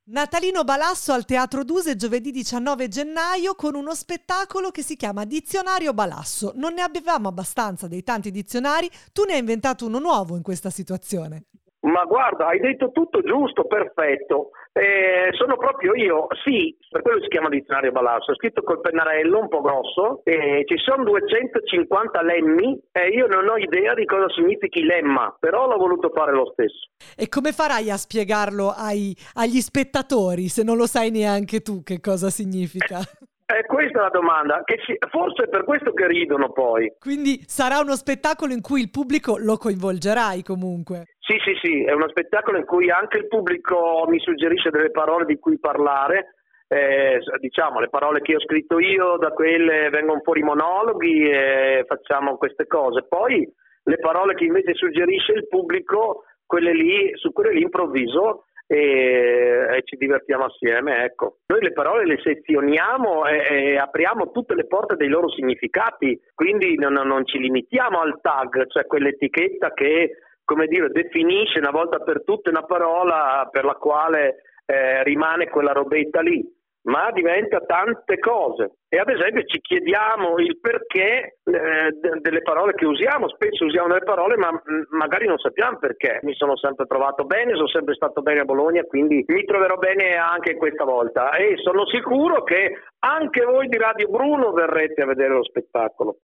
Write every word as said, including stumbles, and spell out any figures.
Natalino Balasso al Teatro Duse giovedì diciannove gennaio con uno spettacolo che si chiama Dizionario Balasso. Non ne avevamo abbastanza dei tanti dizionari, tu ne hai inventato uno nuovo in questa situazione. Ma guarda, hai detto tutto giusto, perfetto. Eh, sono proprio io, sì, per quello si chiama Dizionario Balasso, è scritto col pennarello un po' grosso, eh, ci sono duecentocinquanta lemmi e io non ho idea di cosa significhi lemma, però l'ho voluto fare lo stesso. E come farai a spiegarlo ai, agli spettatori se non lo sai neanche tu che cosa significa? Eh, questa è la domanda, che ci, forse è per questo che ridono poi. Quindi sarà uno spettacolo in cui il pubblico lo coinvolgerai comunque. Sì, sì, sì, è uno spettacolo in cui anche il pubblico mi suggerisce delle parole di cui parlare, eh, diciamo le parole che ho scritto io, da quelle vengono fuori monologhi e facciamo queste cose. Poi le parole che invece suggerisce il pubblico, quelle lì, su quelle lì improvviso e, e ci divertiamo assieme, ecco. Noi le parole le sezioniamo e, e apriamo tutte le porte dei loro significati, quindi non, non ci limitiamo al tag, cioè quell'etichetta che, come dire, definisce una volta per tutte una parola per la quale eh, rimane quella robetta lì, ma diventa tante cose. E ad esempio ci chiediamo il perché eh, de- delle parole che usiamo, spesso usiamo delle parole ma mh, magari non sappiamo perché. Mi sono sempre trovato bene, sono sempre stato bene a Bologna, quindi mi troverò bene anche questa volta e sono sicuro che anche voi di Radio Bruno verrete a vedere lo spettacolo.